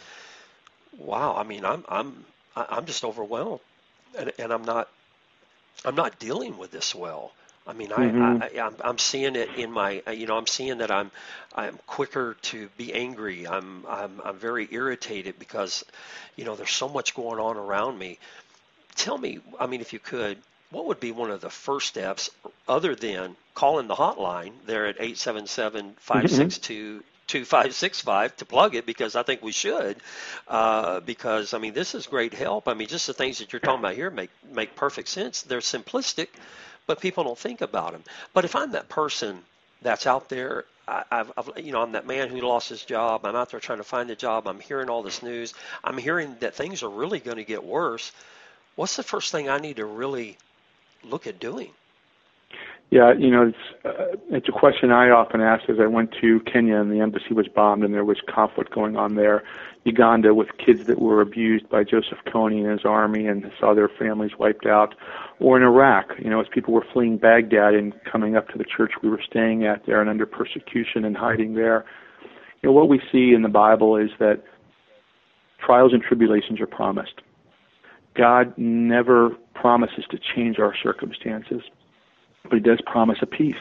"Wow, I mean, I'm I'm I'm just overwhelmed, and, and I'm not I'm not dealing with this well." I mean,
mm-hmm.
I, I I'm, I'm seeing it in my, you know, I'm seeing that I'm I'm quicker to be angry. I'm I'm I'm very irritated because, you know, there's so much going on around me. Tell me, I mean, if you could, what would be one of the first steps other than calling the hotline there at eight seven seven, five six two, two five six five to plug it, because I think we should, uh, because, I mean, this is great help. I mean, just the things that you're talking about here make, make perfect sense. They're simplistic, but people don't think about them. But if I'm that person that's out there, I, I've, I've, you know, I'm that man who lost his job. I'm out there trying to find a job. I'm hearing all this news. I'm hearing that things are really going to get worse. What's the first thing I need to really look at doing?
Yeah, you know, it's uh, it's a question I often ask as I went to Kenya and the embassy was bombed and there was conflict going on there. Uganda with kids that were abused by Joseph Kony and his army and saw their families wiped out. Or in Iraq, you know, as people were fleeing Baghdad and coming up to the church we were staying at there and under persecution and hiding there. You know, what we see in the Bible is that trials and tribulations are promised. God never promises to change our circumstances, but he does promise a peace.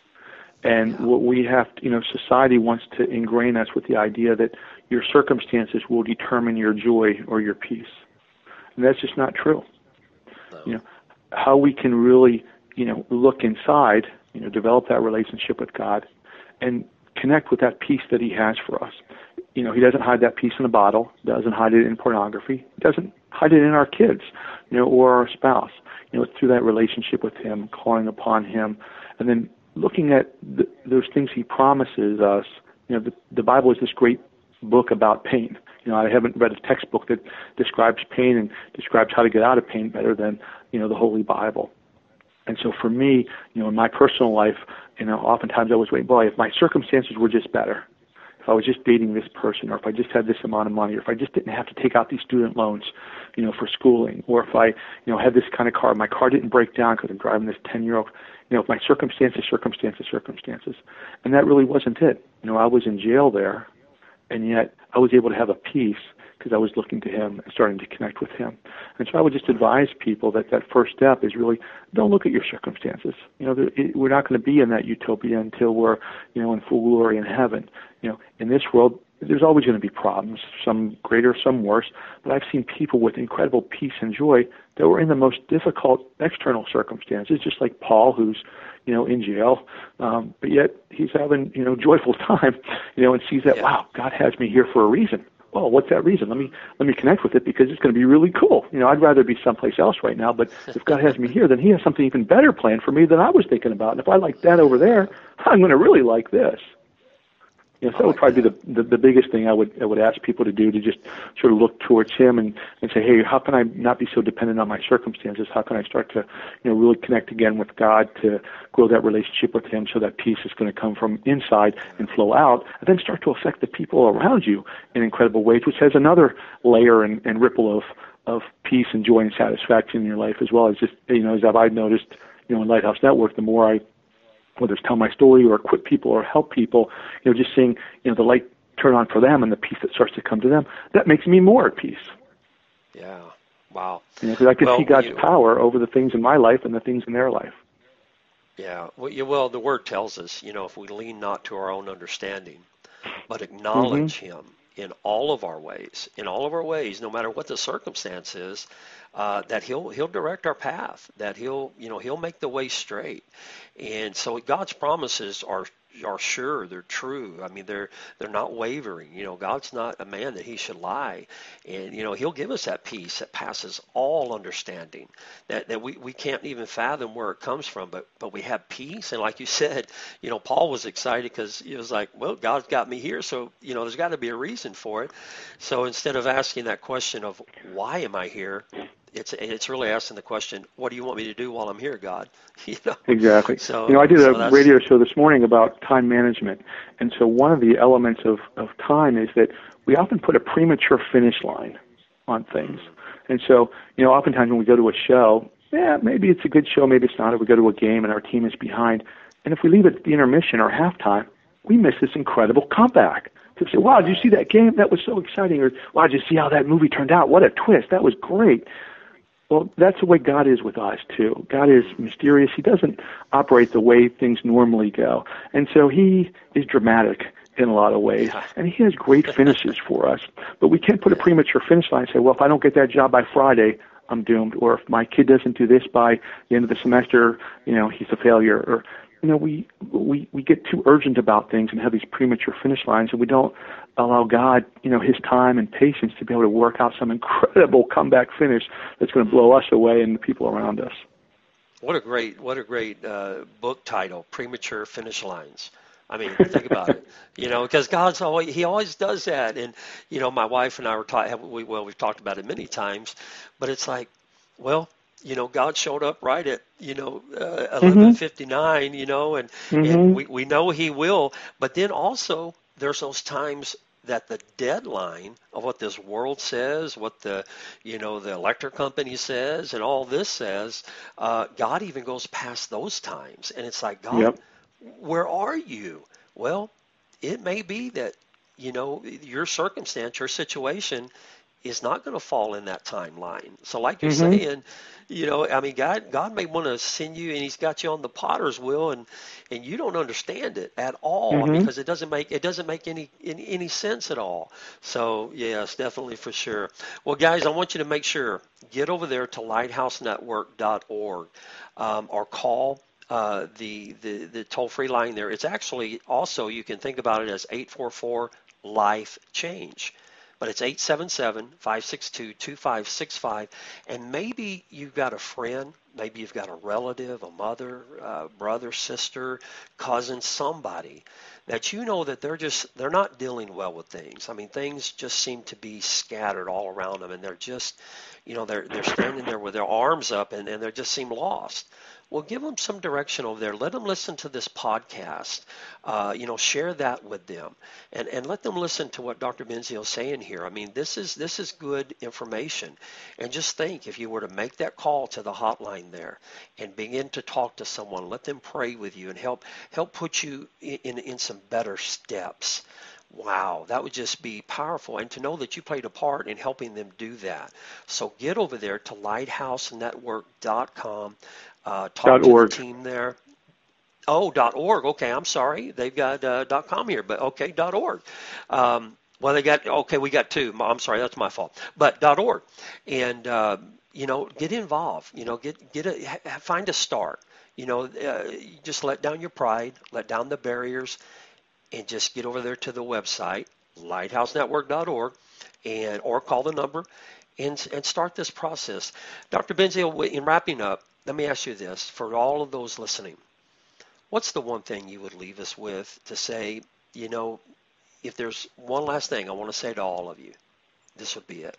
And what we have to, you know, society wants to ingrain us with the idea that your circumstances will determine your joy or your peace. And that's just not true.
No.
You know, how we can really, you know, look inside, you know, develop that relationship with God and connect with that peace that he has for us. You know, he doesn't hide that peace in a bottle, doesn't hide it in pornography, doesn't hide it in our kids, you know, or our spouse. You know, through that relationship with him, calling upon him, and then looking at the, those things he promises us. You know, the, the Bible is this great book about pain. You know, I haven't read a textbook that describes pain and describes how to get out of pain better than, you know, the Holy Bible. And so for me, you know, in my personal life, you know, oftentimes I was waiting, boy, if my circumstances were just better, if I was just dating this person, or if I just had this amount of money, or if I just didn't have to take out these student loans, you know, for schooling, or if I, you know, had this kind of car, my car didn't break down because I'm driving this ten-year-old, you know, if my circumstances, circumstances, circumstances. And that really wasn't it. You know, I was in jail there, and yet I was able to have a peace because I was looking to him and starting to connect with him. And so I would just advise people that that first step is really, don't look at your circumstances. You know, it, we're not going to be in that utopia until we're, you know, in full glory in heaven. You know, in this world, there's always going to be problems, some greater, some worse, but I've seen people with incredible peace and joy that were in the most difficult external circumstances, just like Paul, who's, you know, in jail, um, but yet he's having, you know, joyful time, you know, and sees that,
yeah.
wow, God has me here for a reason. Well, what's that reason? Let me let me connect with it because it's going to be really cool. You know, I'd rather be someplace else right now, but if God has me here, then he has something even better planned for me than I was thinking about. And if I like that over there, I'm going to really like this. You know, so
I
that would
like
probably
that.
be the, the the biggest thing I would I would ask people to do, to just sort of look towards Him and and say, hey, how can I not be so dependent on my circumstances? How can I start to, you know, really connect again with God, to grow that relationship with Him, so that peace is going to come from inside and flow out, and then start to affect the people around you in incredible ways, which has another layer and, and ripple of of peace and joy and satisfaction in your life, as well as just, you know, as I've noticed, you know, in Lighthouse Network, the more I, whether it's tell my story or equip people or help people, you know, just seeing, you know, the light turn on for them and the peace that starts to come to them, that makes me more at peace.
Yeah. Wow.
You know, because I can
Well,
see
when
God's
you,
power over the things in my life and the things in their life.
yeah. Well, you, well, the word tells us, you know, if we lean not to our own understanding, but
Mm-hmm.
acknowledge Him in all of our ways, in all of our ways, no matter what the circumstance is, uh, that He'll He'll direct our path, that He'll you know He'll make the way straight, and so God's promises are are sure, they're true. I mean, they're they're not wavering. You know, God's not a man that He should lie, and you know He'll give us that peace that passes all understanding, that that we, we can't even fathom where it comes from, but but we have peace, and like you said, you know, Paul was excited because he was like, well, God's got me here, so you know, there's got to be a reason for it. So instead of asking that question of why am I here, it's it's really asking the question, what do you want me to do while I'm here, God? You know,
Exactly. You know, I
so
did a
so that's
radio show this morning about time management, and so one of the elements of, of time is that we often put a premature finish line on things.
mm,
And so, you know, oftentimes when we go to a show, yeah, maybe it's a good show, maybe it's not. If we go to a game and our team is behind, and if we leave at the intermission or halftime, we miss this incredible comeback. To say, wow, did you see
right.
that game? That was so exciting. Or, wow, did you see how that movie turned out? What a twist. That was great. Well, that's the way God is with us, too. God is
Mm,
mysterious. He doesn't operate the way things normally go. And so He is dramatic in a lot of ways,
yeah,
and He has great finishes for us. But we can't put a
yeah,
premature finish line and say, well, if I don't get that job by Friday, I'm doomed. Or if my kid doesn't do this by the end of the semester, you know, he's a failure. Or, you know, we, we, we get too urgent about things and have these premature finish lines, and we don't allow God, you know, His time and patience to be able to work out some incredible comeback finish that's going to blow us away and the people around us.
What a great, what a great uh, book title, Premature Finish Lines. I mean, think about it. You know, because God's always, He always does that. And, you know, my wife and I were talking, we, well, we've talked about it many times, but it's like, well, you know, God showed up right at, you know, uh,
Mm-hmm.
eleven fifty-nine, you know, and, and
Mm-hmm.
we, we know He will. But then also, there's those times that the deadline of what this world says, what the, you know, the electric company says, and all this says, uh, God even goes past those times. And it's like, God,
Yep.
where are you? Well, it may be that, you know, your circumstance, your situation is not going to fall in that timeline. So like you're
Mm-hmm.
saying, you know, I mean, God, God may want to send you, and He's got you on the potter's wheel, and and you don't understand it at all. I mean,
Mm-hmm.
because it doesn't make it doesn't make any, any any sense at all. So yes, definitely for sure. Well, guys, I want you to make sure get over there to lighthouse network dot org, um, or call uh, the the the toll free line there. It's actually also, you can think about it as eight four four life change. But it's eight seven seven, five six two, two five six five. And maybe you've got a friend, maybe you've got a relative, a mother, uh, brother, sister, cousin, somebody that you know that they're just, they're not dealing well with things. I mean, things just seem to be scattered all around them, and they're just, you know, they're they're standing there with their arms up, and, and they just seem lost. Well, give them some direction over there. Let them listen to this podcast. Uh, you know, share that with them, and and let them listen to what Doctor Benzio is saying here. I mean, this is this is good information. And just think, if you were to make that call to the hotline there and begin to talk to someone, let them pray with you and help help put you in in, in some better steps. Wow, that would just be powerful. And to know that you played a part in helping them do that. So get over there to lighthouse network dot com. Uh, talk
Dot
to the
org.
team there. Oh, .org. Okay, I'm sorry. They've got uh, .com here, but okay, .org. Um, well, they got, okay, we got two. I'm sorry, that's my fault. But .org. And, uh, you know, get involved. You know, get, get a, find a start. You know, uh, just let down your pride, let down the barriers, and just get over there to the website, lighthouse network dot org, and or call the number and, and start this process. Doctor Benzio, in wrapping up, let me ask you this. For all of those listening, what's the one thing you would leave us with to say, you know, if there's one last thing I want to say to all of you, this would be it.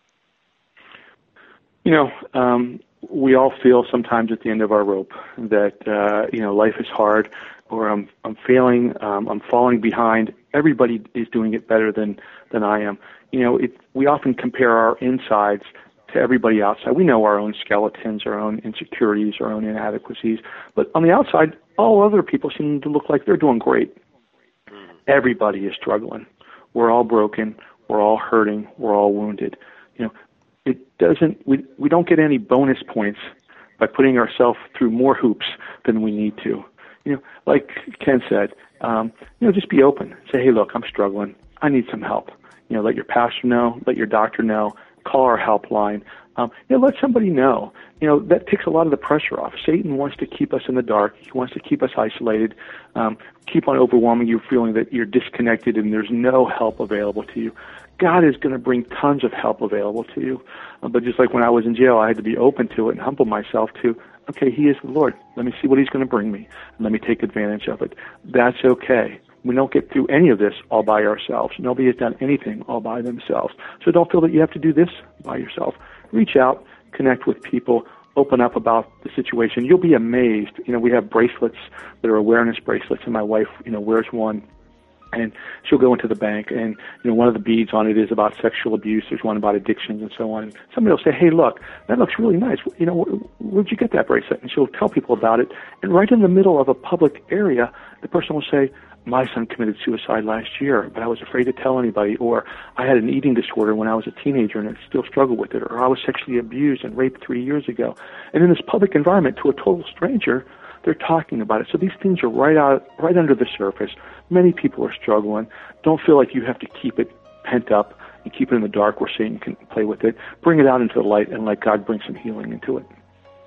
You know, um, we all feel sometimes at the end of our rope that, uh, you know, life is hard, or I'm, I'm failing, um, I'm falling behind. Everybody is doing it better than, than I am. You know, it, we often compare our insides to everybody outside. We know our own skeletons, our own insecurities, our own inadequacies. But on the outside, all other people seem to look like they're doing great. Everybody is struggling. We're all broken. We're all hurting. We're all wounded. You know, it doesn't. We we don't get any bonus points by putting ourselves through more hoops than we need to. You know, like Ken said, um, you know, just be open. Say, hey, look, I'm struggling. I need some help. You know, let your pastor know. Let your doctor know. Call our helpline. Um, you know, let somebody know. You know, that takes a lot of the pressure off. Satan wants to keep us in the dark. He wants to keep us isolated, um, keep on overwhelming you, feeling that you're disconnected and there's no help available to you. God is going to bring tons of help available to you. Uh, but just like when I was in jail, I had to be open to it and humble myself to, okay, he is the Lord. Let me see what he's going to bring me, and let me take advantage of it. That's okay. We don't get through any of this all by ourselves. Nobody has done anything all by themselves. So don't feel that you have to do this by yourself. Reach out, connect with people, open up about the situation. You'll be amazed. You know, we have bracelets that are awareness bracelets, and my wife, you know, wears one. And she'll go into the bank, and, you know, one of the beads on it is about sexual abuse. There's one about addictions and so on. And somebody will say, hey, look, that looks really nice. You know, where'd you get that bracelet? And she'll tell people about it. And right in the middle of a public area, the person will say, my son committed suicide last year, but I was afraid to tell anybody, or I had an eating disorder when I was a teenager and I still struggle with it, or I was sexually abused and raped three years ago. And in this public environment, to a total stranger, they're talking about it. So these things are right out, right under the surface. Many people are struggling. Don't feel like you have to keep it pent up and keep it in the dark where Satan can play with it. Bring it out into the light and let God bring some healing into it.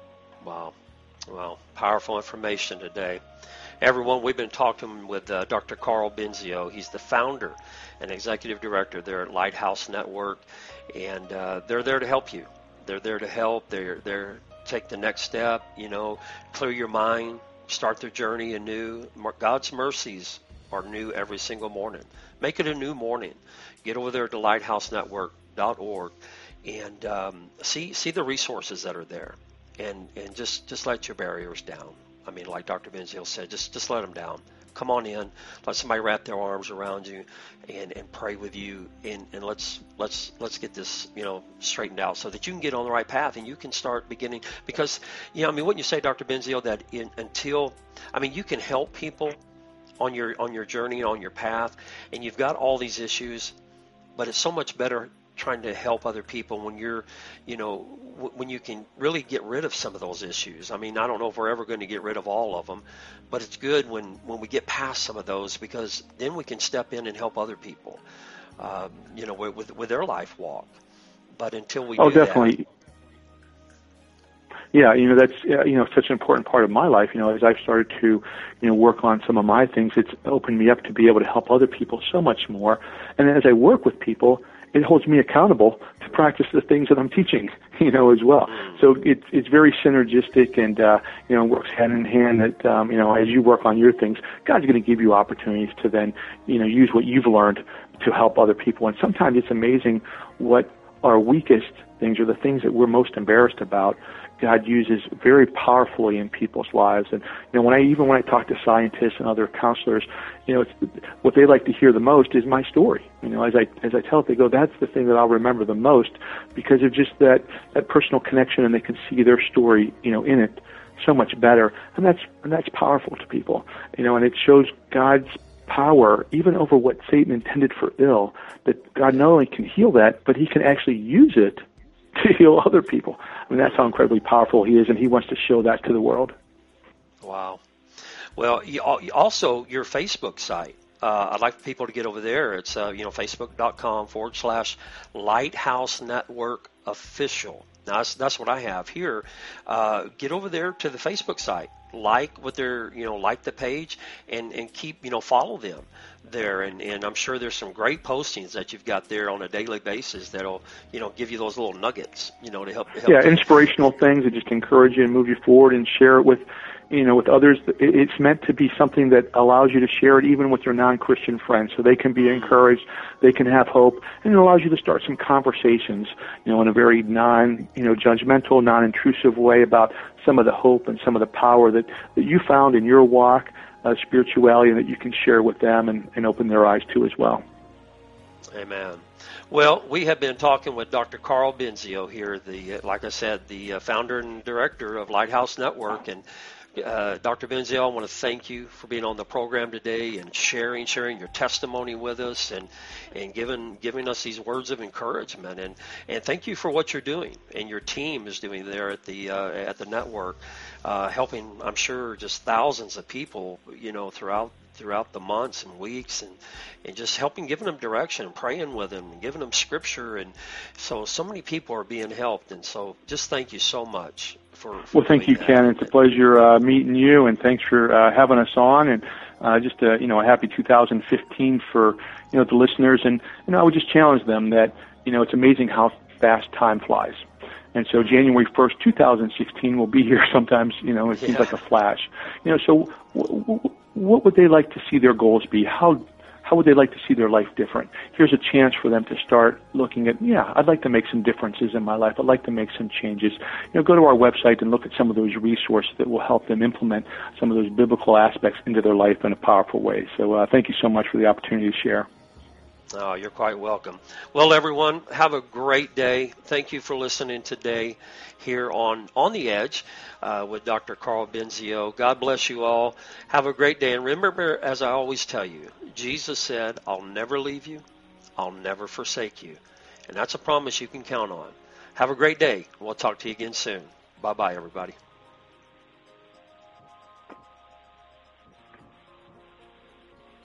Wow. Well, powerful information today. Everyone, we've been talking with uh, Doctor Carl Benzio. He's the founder and executive director there at Lighthouse Network, and uh, they're there to help you. They're there to help. They're there to take the next step, you know, clear your mind, start their journey anew. God's mercies are new every single morning. Make it a new morning. Get over there to lighthouse network dot org and um, see see the resources that are there, and, and just, just let your barriers down. I mean, like Doctor Benzio said, just just let them down. Come on in. Let somebody wrap their arms around you and, and pray with you, and, and let's let's let's get this, you know, straightened out so that you can get on the right path and you can start beginning. Because, you know, I mean, wouldn't you say, Doctor Benzio, that in, until, I mean, you can help people on your on your journey, on your path, and you've got all these issues, but it's so much better trying to help other people when you're, you know, w- when you can really get rid of some of those issues. I mean, I don't know if we're ever going to get rid of all of them, but it's good when, when we get past some of those, because then we can step in and help other people, um, you know, with, with with their life walk. But until we
oh,
do
definitely.
that,
yeah, you know, that's, uh, you know, such an important part of my life. You know, as I've started to, you know, work on some of my things, it's opened me up to be able to help other people so much more. And as I work with people, it holds me accountable to practice the things that I'm teaching, you know, as well. So it's it's very synergistic, and uh, you know, works hand in hand. That um, you know, as you work on your things, God's going to give you opportunities to then, you know, use what you've learned to help other people. And sometimes it's amazing what our weakest things, or the things that we're most embarrassed about, God uses very powerfully in people's lives. And, you know, when I, even when I talk to scientists and other counselors, you know, it's, what they like to hear the most is my story. You know, as I, as I tell it, they go, that's the thing that I'll remember the most, because of just that, that personal connection, and they can see their story, you know, in it so much better. And that's, and that's powerful to people, you know, and it shows God's power even over what Satan intended for ill, that God not only can heal that, but he can actually use it to heal other people. I mean, that's how incredibly powerful he is, and he wants to show that to the world.
Wow. Well, you, also your Facebook site. Uh, I'd like people to get over there. It's, uh, you know, facebook.com forward slash Lighthouse Network Official. Now, that's, that's what I have here. Uh, get over there to the Facebook site. Like what they're, you know, like the page, and, and keep, you know, follow them there. And, and I'm sure there's some great postings that you've got there on a daily basis that'll, you know, give you those little nuggets, you know, to help. To help
yeah,
you.
Inspirational things that just encourage you and move you forward, and share it with, you know, with others, it's meant to be something that allows you to share it even with your non-Christian friends, so they can be encouraged, they can have hope, and it allows you to start some conversations, you know, in a very non, you know, judgmental, non-intrusive way about some of the hope and some of the power that, that you found in your walk, uh, spirituality, and that you can share with them and, and open their eyes to as well.
Amen. Well, we have been talking with Doctor Carl Benzio here, the, like I said, the uh, founder and director of Lighthouse Network. And uh, Doctor Benzio, I want to thank you for being on the program today and sharing, sharing your testimony with us and, and giving, giving us these words of encouragement. And, and thank you for what you're doing and your team is doing there at the, uh, at the network, uh, helping, I'm sure, just thousands of people, you know, throughout throughout the months and weeks, and, and just helping, giving them direction and praying with them and giving them scripture. And so, so many people are being helped. And so just thank you so much for, for
Well, thank you,
that.
Ken. It's a pleasure uh, meeting you, and thanks for uh, having us on. And uh, just, uh, you know, a happy two thousand fifteen for, you know, the listeners. And, you know, I would just challenge them that, you know, it's amazing how fast time flies. And so January first, two thousand sixteen will be here sometimes, you know, it seems
Yeah.
like a flash. You know, so w- w- what would they like to see their goals be? How how would they like to see their life different? Here's a chance for them to start looking at, yeah, I'd like to make some differences in my life. I'd like to make some changes. You know, go to our website and look at some of those resources that will help them implement some of those biblical aspects into their life in a powerful way. So uh, thank you so much for the opportunity to share.
Oh, you're quite welcome. Well, everyone, have a great day. Thank you for listening today here on On the Edge uh, with Doctor Carl Benzio. God bless you all. Have a great day. And remember, as I always tell you, Jesus said, I'll never leave you. I'll never forsake you. And that's a promise you can count on. Have a great day. We'll talk to you again soon. Bye-bye, everybody.